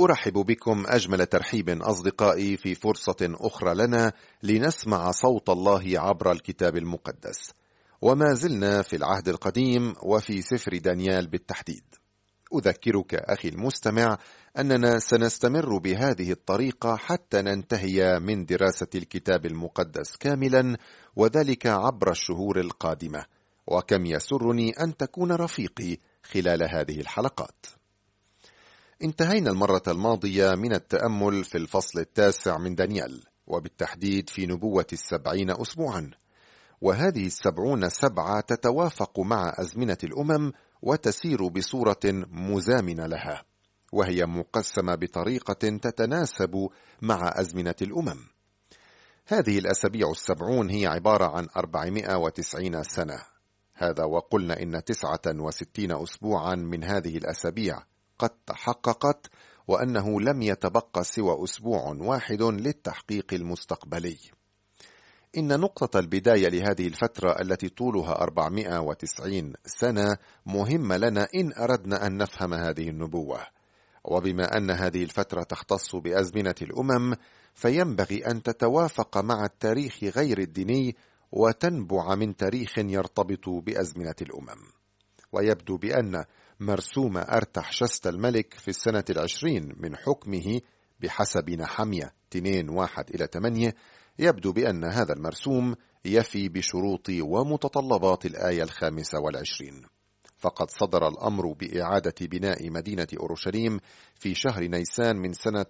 أرحب بكم أجمل ترحيب أصدقائي في فرصة أخرى لنا لنسمع صوت الله عبر الكتاب المقدس، وما زلنا في العهد القديم وفي سفر دانيال بالتحديد. أذكرك أخي المستمع أننا سنستمر بهذه الطريقة حتى ننتهي من دراسة الكتاب المقدس كاملا، وذلك عبر الشهور القادمة، وكم يسرني أن تكون رفيقي خلال هذه الحلقات. انتهينا المرة الماضية من التأمل في الفصل 9 من دانيال، وبالتحديد في نبوة 70 أسبوعا، وهذه 70 سبعة تتوافق مع أزمنة الأمم وتسير بصورة مزامنة لها، وهي مقسمة بطريقة تتناسب مع أزمنة الأمم. هذه الأسابيع 70 هي عبارة عن 490 سنة، هذا وقلنا إن 69 أسبوعا من هذه الأسابيع قد تحققت، وأنه لم يتبقى سوى أسبوع واحد للتحقيق المستقبلي. إن نقطة البداية لهذه الفترة التي طولها 490 سنة مهمة لنا إن أردنا أن نفهم هذه النبوة، وبما أن هذه الفترة تختص بأزمنة الأمم فينبغي أن تتوافق مع التاريخ غير الديني وتنبع من تاريخ يرتبط بأزمنة الأمم. ويبدو بأن مرسوم أرتحشست الملك في السنة 20 من حكمه بحسب نحمية 2:1-8 يبدو بأن هذا المرسوم يفي بشروط ومتطلبات الآية 25، فقد صدر الأمر بإعادة بناء مدينة أورشليم في شهر نيسان من سنة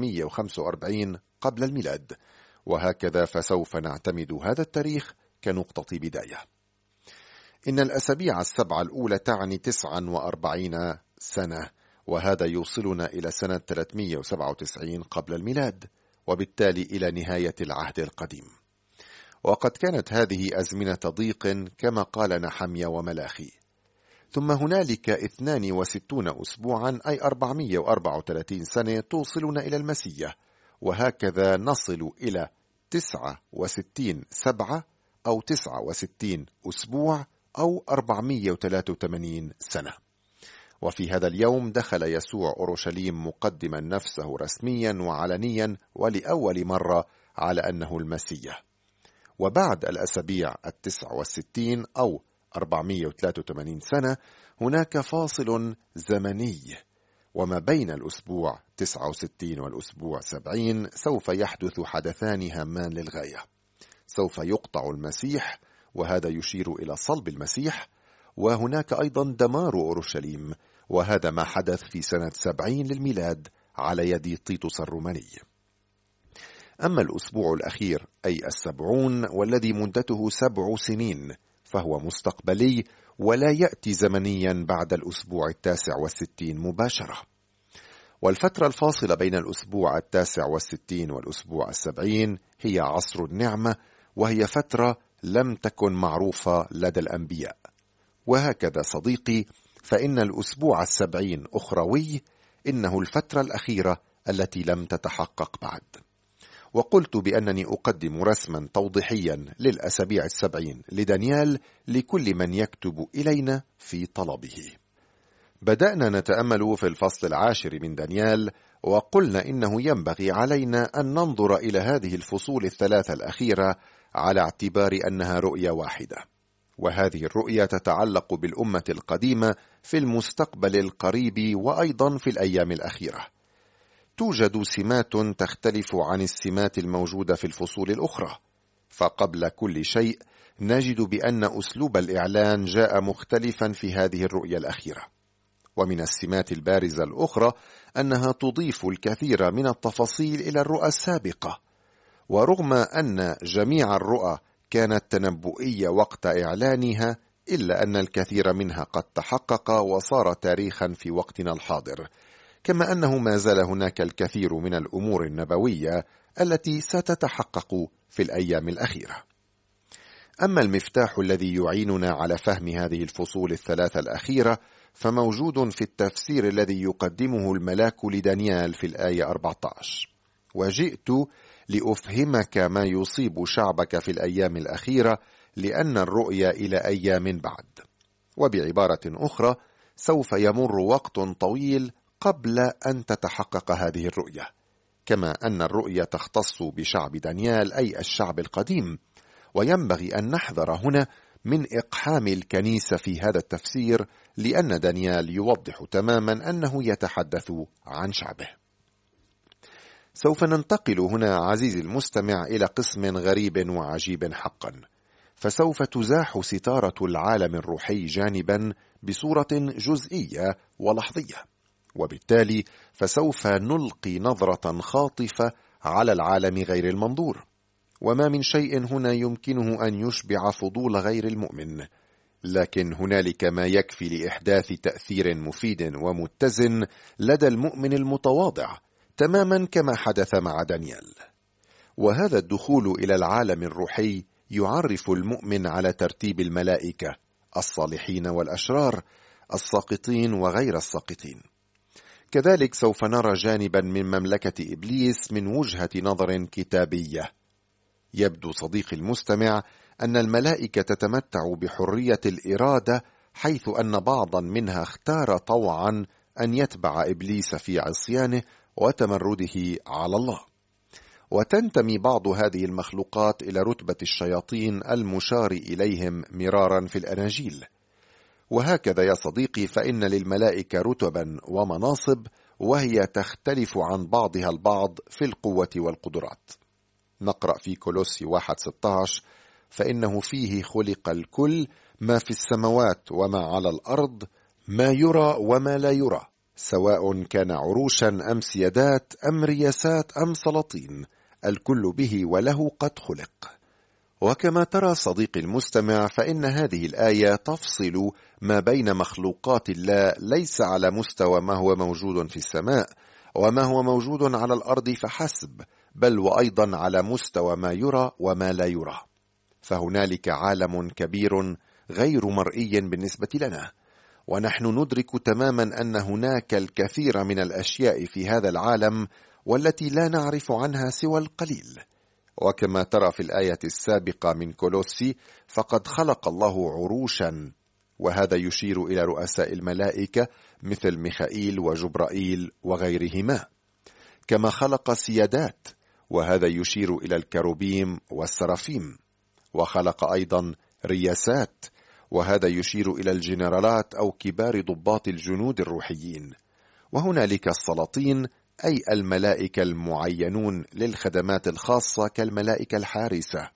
445 قبل الميلاد، وهكذا فسوف نعتمد هذا التاريخ كنقطة بداية. إن الأسابيع 7 الأولى تعني 49 سنة، وهذا يوصلنا إلى سنة 397 قبل الميلاد، وبالتالي إلى نهاية العهد القديم. وقد كانت هذه أزمنة ضيق كما قال نحميا وملاخي. ثم هنالك 62 أسبوعا أي 434 سنة توصلنا إلى المسيح، وهكذا نصل إلى 69 سبعة أو 69 أسبوع أو 483 سنة. وفي هذا اليوم دخل يسوع أورشليم مقدما نفسه رسميا وعلنيا ولأول مرة على أنه المسيح. وبعد الأسابيع 69 أو 483 سنة هناك فاصل زمني، وما بين الأسبوع 69 والأسبوع 70 سوف يحدث حدثان هامان للغاية. سوف يقطع المسيح، وهذا يشير إلى صلب المسيح، وهناك أيضا دمار أورشليم، وهذا ما حدث في سنة 70 للميلاد على يد تيتوس الروماني. أما الأسبوع الأخير أي 70 والذي مدته 7 سنين فهو مستقبلي ولا يأتي زمنيا بعد الأسبوع 69 مباشرة. والفترة الفاصلة بين الأسبوع 69 والأسبوع 70 هي عصر النعمة، وهي فترة لم تكن معروفة لدى الأنبياء. وهكذا صديقي، فإن الأسبوع 70 أخروي، إنه الفترة الأخيرة التي لم تتحقق بعد. وقلت بأنني أقدم رسما توضيحيا للأسابيع 70 لدانيال لكل من يكتب إلينا في طلبه. بدأنا نتأمل في الفصل 10 من دانيال، وقلنا إنه ينبغي علينا أن ننظر إلى هذه الفصول 3 الأخيرة على اعتبار أنها رؤية واحدة، وهذه الرؤية تتعلق بالأمة القديمة في المستقبل القريب وأيضا في الأيام الأخيرة. توجد سمات تختلف عن السمات الموجودة في الفصول الأخرى، فقبل كل شيء نجد بأن أسلوب الإعلان جاء مختلفا في هذه الرؤية الأخيرة. ومن السمات البارزة الأخرى أنها تضيف الكثير من التفاصيل إلى الرؤى السابقة، ورغم أن جميع الرؤى كانت تنبؤية وقت إعلانها، إلا أن الكثير منها قد تحقق وصار تاريخا في وقتنا الحاضر، كما أنه ما زال هناك الكثير من الأمور النبوية التي ستتحقق في الأيام الأخيرة. أما المفتاح الذي يعيننا على فهم هذه الفصول 3 الأخيرة فموجود في التفسير الذي يقدمه الملاك لدانيال في الآية 14: وجئت لأفهمك ما يصيب شعبك في الأيام الأخيرة، لأن الرؤيا إلى أيام بعد. وبعبارة أخرى، سوف يمر وقت طويل قبل أن تتحقق هذه الرؤية، كما أن الرؤية تختص بشعب دانيال أي الشعب القديم، وينبغي أن نحذر هنا من إقحام الكنيسة في هذا التفسير، لأن دانيال يوضح تماما أنه يتحدث عن شعبه. سوف ننتقل هنا عزيزي المستمع إلى قسم غريب وعجيب حقا، فسوف تزاح ستارة العالم الروحي جانبا بصورة جزئية ولحظية، وبالتالي فسوف نلقي نظرة خاطفة على العالم غير المنظور، وما من شيء هنا يمكنه أن يشبع فضول غير المؤمن، لكن هنالك ما يكفي لإحداث تأثير مفيد ومتزن لدى المؤمن المتواضع، تماما كما حدث مع دانيال. وهذا الدخول إلى العالم الروحي يعرف المؤمن على ترتيب الملائكة، الصالحين والأشرار، الساقطين وغير الساقطين. كذلك سوف نرى جانبا من مملكة إبليس من وجهة نظر كتابية. يبدو صديقي المستمع أن الملائكة تتمتع بحرية الإرادة، حيث أن بعضا منها اختار طوعا أن يتبع إبليس في عصيانه وتمرده على الله. وتنتمي بعض هذه المخلوقات إلى رتبة الشياطين المشار إليهم مرارا في الأناجيل. وهكذا يا صديقي فإن للملائكة رتبا ومناصب، وهي تختلف عن بعضها البعض في القوة والقدرات. نقرأ في كولوسي 1:16: فإنه فيه خلق الكل، ما في السماوات وما على الأرض، ما يرى وما لا يرى، سواء كان عروشا أم سيادات أم رياسات أم سلاطين، الكل به وله قد خلق. وكما ترى صديقي المستمع فإن هذه الآية تفصل ما بين مخلوقات الله ليس على مستوى ما هو موجود في السماء وما هو موجود على الأرض فحسب، بل وأيضا على مستوى ما يرى وما لا يرى. فهنالك عالم كبير غير مرئي بالنسبة لنا، ونحن ندرك تماما أن هناك الكثير من الأشياء في هذا العالم والتي لا نعرف عنها سوى القليل. وكما ترى في الآية السابقة من كولوسي، فقد خلق الله عروشا، وهذا يشير إلى رؤساء الملائكة مثل ميخائيل وجبرائيل وغيرهما، كما خلق سيادات، وهذا يشير إلى الكروبيم والسرافيم، وخلق أيضا رياسات، وهذا يشير إلى الجنرالات أو كبار ضباط الجنود الروحيين، وهنالك السلاطين أي الملائكة المعينون للخدمات الخاصة كالملائكة الحارسة.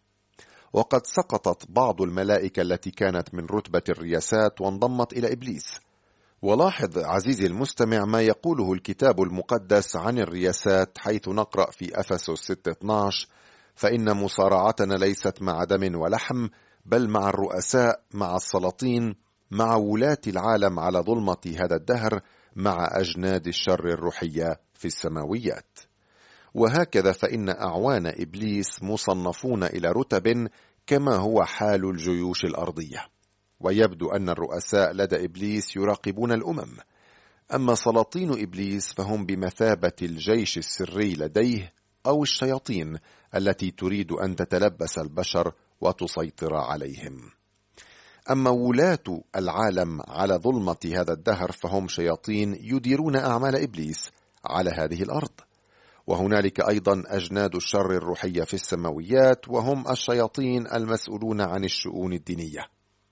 وقد سقطت بعض الملائكة التي كانت من رتبة الرياسات وانضمت إلى إبليس. ولاحظ عزيزي المستمع ما يقوله الكتاب المقدس عن الرياسات، حيث نقرأ في أفسس 6:12: فإن مصارعتنا ليست مع دم ولحم، بل مع الرؤساء، مع السلاطين، مع ولاة العالم على ظلمة هذا الدهر، مع أجناد الشر الروحية في السماويات. وهكذا فإن أعوان إبليس مصنفون إلى رتب كما هو حال الجيوش الأرضية. ويبدو أن الرؤساء لدى إبليس يراقبون الأمم، أما سلاطين إبليس فهم بمثابة الجيش السري لديه أو الشياطين التي تريد أن تتلبس البشر وتسيطر عليهم. أما ولاة العالم على ظلمة هذا الدهر فهم شياطين يديرون أعمال إبليس على هذه الأرض. وهنالك أيضا أجناد الشر الروحية في السماويات، وهم الشياطين المسؤولون عن الشؤون الدينية.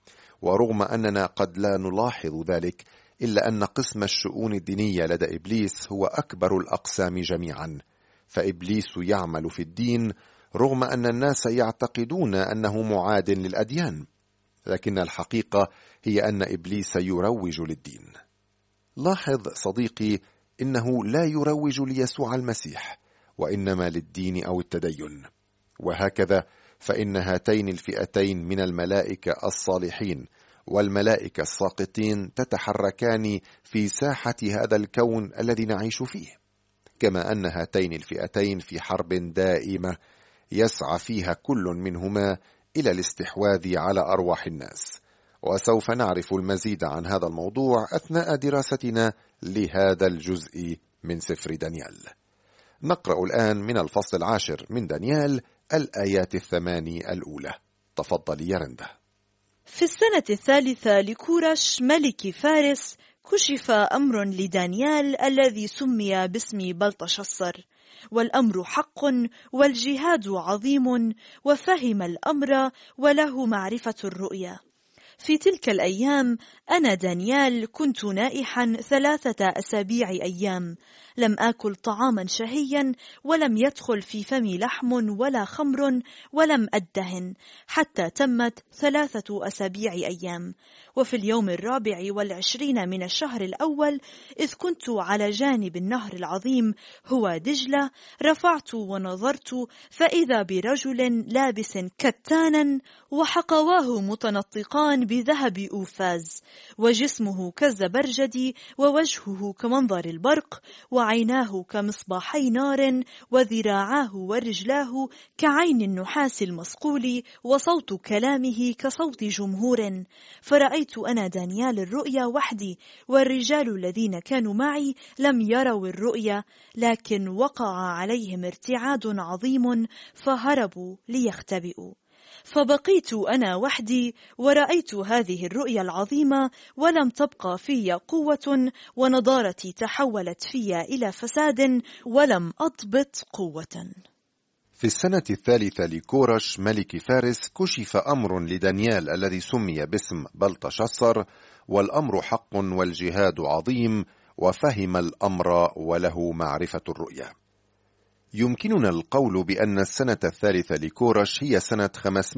ورغم أننا قد لا نلاحظ ذلك، إلا أن قسم الشؤون الدينية لدى إبليس هو أكبر الأقسام جميعا، فإبليس يعمل في الدين رغم أن الناس يعتقدون أنه معاد للأديان، لكن الحقيقة هي أن إبليس يروج للدين. لاحظ صديقي إنه لا يروج ليسوع المسيح، وإنما للدين أو التدين. وهكذا فإن هاتين الفئتين من الملائكة الصالحين والملائكة الساقطين تتحركان في ساحة هذا الكون الذي نعيش فيه، كما أن هاتين الفئتين في حرب دائمة يسعى فيها كل منهما إلى الاستحواذ على أرواح الناس. وسوف نعرف المزيد عن هذا الموضوع أثناء دراستنا لهذا الجزء من سفر دانيال. نقرأ الآن من الفصل 10 من دانيال الآيات 8 الأولى. تفضل يا رندا. في السنة 3 لكورش ملك فارس، كشف أمر لدانيال الذي سمي باسم بلطشصر، والأمر حق والجهاد عظيم، وفهم الأمر وله معرفة الرؤيا. في تلك الأيام أنا دانيال كنت نائحا 3 أسابيع أيام، لم آكل طعاما شهيا، ولم يدخل في فمي لحم ولا خمر، ولم أدهن حتى تمت 3 أسابيع أيام. وفي اليوم 24 من الشهر الأول، إذ كنت على جانب النهر العظيم هو دجلة، رفعت ونظرت، فإذا برجل لابس كتانا وحقواه متنطقان بذهب أوفاز، وجسمه كالزبرجد، ووجهه كمنظر البرق، وعيناه كمصباحي نار، وذراعاه ورجلاه كعين النحاس المصقول، وصوت كلامه كصوت جمهور. فرأيت أنا دانيال الرؤيا وحدي، والرجال الذين كانوا معي لم يروا الرؤيا، لكن وقع عليهم ارتعاد عظيم فهربوا ليختبئوا. فبقيت أنا وحدي ورأيت هذه الرؤيا العظيمة، ولم تبقى في قوة، ونضارتي تحولت في إلى فساد، ولم أضبط قوة. في السنة 3 لكورش ملك فارس كشف أمر لدانيال الذي سمي باسم بلطشصر، والأمر حق والجهاد عظيم، وفهم الأمر وله معرفة الرؤيا. يمكننا القول بأن السنة 3 لكورش هي سنة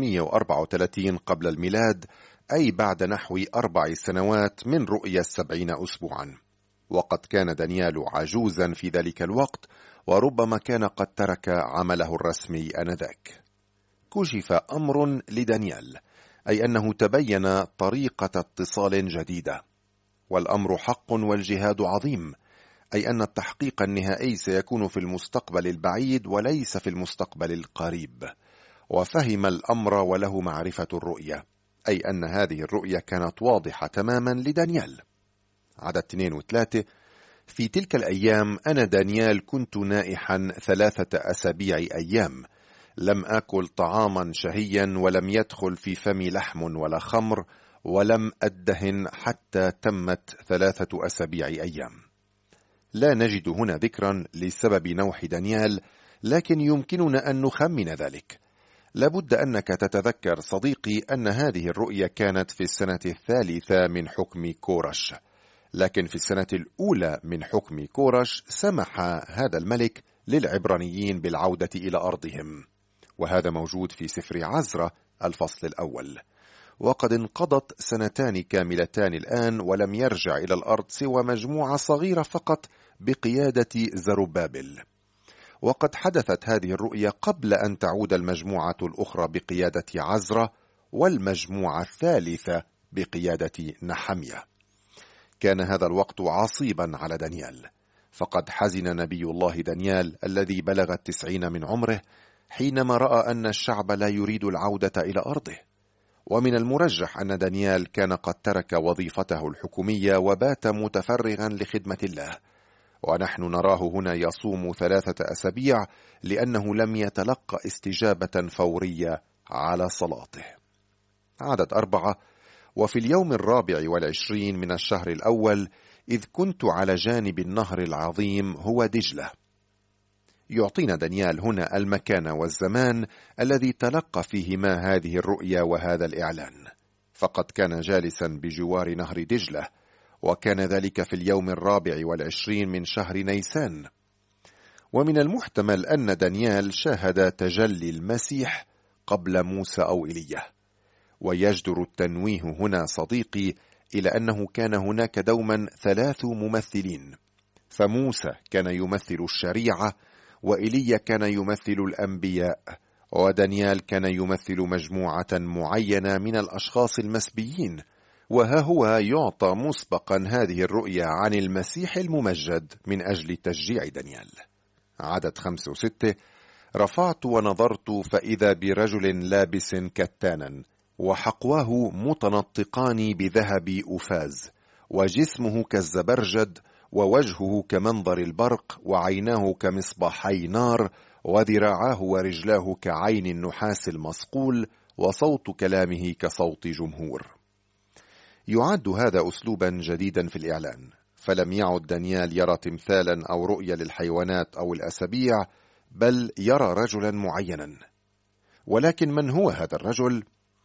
534 قبل الميلاد، أي بعد نحو 4 سنوات من رؤيا 70 أسبوعا. وقد كان دانيال عجوزا في ذلك الوقت، وربما كان قد ترك عمله الرسمي آنذاك. كشف أمر لدانيال، أي أنه تبين طريقة اتصال جديدة. والأمر حق والجهاد عظيم، أي أن التحقيق النهائي سيكون في المستقبل البعيد وليس في المستقبل القريب. وفهم الأمر وله معرفة الرؤية، أي أن هذه الرؤية كانت واضحة تماما لدانيال. عدد 2 و3: في تلك الأيام أنا دانيال كنت نائحا 3 أسابيع أيام، لم آكل طعاما شهيا، ولم يدخل في فمي لحم ولا خمر، ولم أدهن حتى تمت 3 أسابيع أيام. لا نجد هنا ذكرا لسبب نوح دانيال، لكن يمكننا أن نخمن ذلك. لابد أنك تتذكر صديقي أن هذه الرؤية كانت في السنة 3 من حكم كورش، لكن في السنة 1 من حكم كورش سمح هذا الملك للعبرانيين بالعودة إلى أرضهم، وهذا موجود في سفر عزرا الفصل 1. وقد انقضت 2 كاملتان الآن، ولم يرجع إلى الأرض سوى مجموعة صغيرة فقط بقيادة زربابل. وقد حدثت هذه الرؤية قبل أن تعود المجموعة الأخرى بقيادة عزرا، والمجموعة الثالثة بقيادة نحمية. كان هذا الوقت عصيبا على دانيال، فقد حزن نبي الله دانيال الذي بلغ 90 من عمره حينما رأى أن الشعب لا يريد العودة إلى أرضه. ومن المرجح أن دانيال كان قد ترك وظيفته الحكومية وبات متفرغا لخدمة الله، ونحن نراه هنا يصوم 3 أسابيع لأنه لم يتلقى استجابة فورية على صلاته. عدد 4: وفي اليوم 24 من الشهر الأول، إذ كنت على جانب النهر العظيم هو دجلة. يعطينا دانيال هنا المكان والزمان الذي تلقى فيهما هذه الرؤيا وهذا الإعلان، فقد كان جالسا بجوار نهر دجلة، وكان ذلك في اليوم 24 من شهر نيسان. ومن المحتمل أن دانيال شاهد تجلي المسيح قبل موسى أو إيليا. ويجدر التنويه هنا صديقي إلى أنه كان هناك دوما 3 ممثلين، فموسى كان يمثل الشريعة، وإيليا كان يمثل الأنبياء، ودانيال كان يمثل مجموعة معينة من الأشخاص المسبيين. وها هو يعطى مسبقا هذه الرؤيا عن المسيح الممجد من أجل تشجيع دانيال. عدد 5 و6: رفعت ونظرت، فإذا برجل لابس كتانا وحقواه متنطقان بذهب أوفاز، وجسمه كالزبرجد، ووجهه كمنظر البرق، وعيناه كمصباحي نار، وذراعاه ورجلاه كعين النحاس المصقول، وصوت كلامه كصوت جمهور. يعد هذا أسلوبا جديدا في الإعلان، فلم يعد دانيال يرى تمثالا أو رؤية للحيوانات أو الأسابيع، بل يرى رجلا معينا. ولكن من هو هذا الرجل؟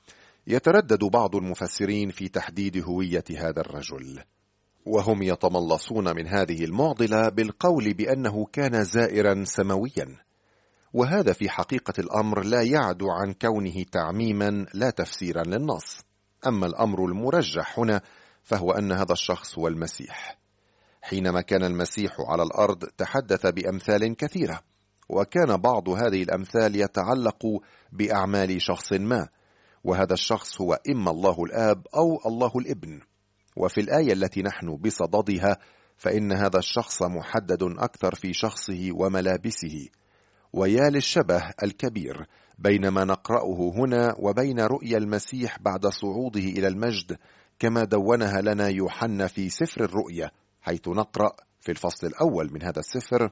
يتردد بعض المفسرين في تحديد هوية هذا الرجل، وهم يتملصون من هذه المعضلة بالقول بأنه كان زائرا سماويا، وهذا في حقيقة الأمر لا يعدو عن كونه تعميما لا تفسيرا للنص. أما الأمر المرجح هنا فهو أن هذا الشخص هو المسيح. حينما كان المسيح على الأرض تحدث بأمثال كثيرة، وكان بعض هذه الأمثال يتعلق بأعمال شخص ما، وهذا الشخص هو إما الله الآب أو الله الابن. وفي الآية التي نحن بصددها فإن هذا الشخص محدد أكثر في شخصه وملابسه، ويا للشبه الكبير بين ما نقرأه هنا وبين رؤيا المسيح بعد صعوده إلى المجد كما دونها لنا يوحنا في سفر الرؤيا، حيث نقرأ في الفصل الأول من هذا السفر: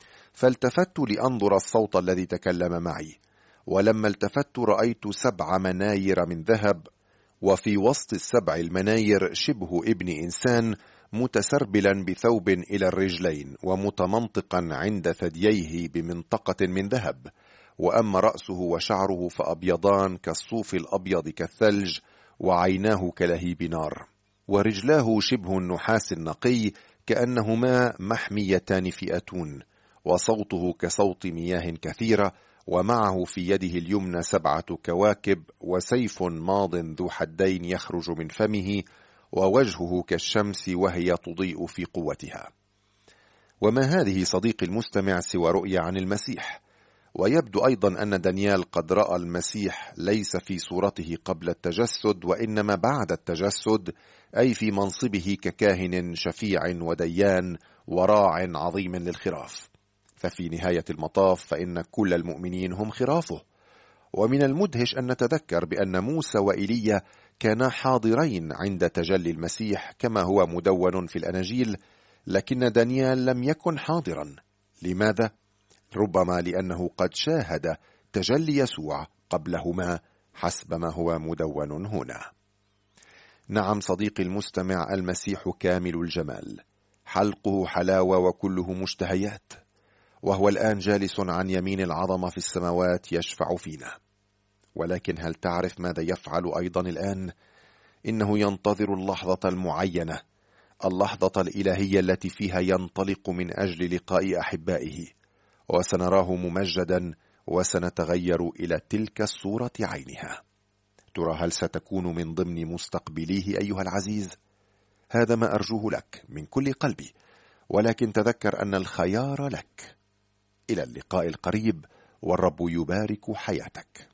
فالتفت لأنظر الصوت الذي تكلم معي، ولما التفت رأيت 7 مناير من ذهب، وفي وسط ال7 المناير شبه ابن إنسان متسربلا بثوب إلى الرجلين، ومتمنطقا عند ثدييه بمنطقة من ذهب، وأما رأسه وشعره فأبيضان كالصوف الأبيض كالثلج، وعيناه كلهيب نار، ورجلاه شبه النحاس النقي كأنهما محميتان في أتون، وصوته كصوت مياه كثيرة، ومعه في يده اليمنى 7 كواكب، وسيف ماض ذو حدين يخرج من فمه، ووجهه كالشمس وهي تضيء في قوتها. وما هذه صديقي المستمع سوى رؤيا عن المسيح، ويبدو أيضا أن دانيال قد رأى المسيح ليس في صورته قبل التجسد، وإنما بعد التجسد، أي في منصبه ككاهن شفيع وديان وراع عظيم للخراف. ففي نهاية المطاف فإن كل المؤمنين هم خرافه. ومن المدهش أن نتذكر بأن موسى وإيليا كانا حاضرين عند تجلي المسيح كما هو مدون في الأناجيل، لكن دانيال لم يكن حاضرا. لماذا؟ ربما لأنه قد شاهد تجلي يسوع قبلهما حسب ما هو مدون هنا. نعم صديقي المستمع، المسيح كامل الجمال، حلقه حلاوة وكله مشتهيات، وهو الآن جالس عن يمين العظمة في السماوات يشفع فينا. ولكن هل تعرف ماذا يفعل أيضا الآن؟ إنه ينتظر اللحظة المعينة، اللحظة الإلهية التي فيها ينطلق من أجل لقاء أحبائه، وسنراه ممجدا وسنتغير إلى تلك الصورة عينها. ترى هل ستكون من ضمن مستقبليه أيها العزيز؟ هذا ما أرجوه لك من كل قلبي، ولكن تذكر أن الخيار لك. إلى اللقاء القريب، والرب يبارك حياتك.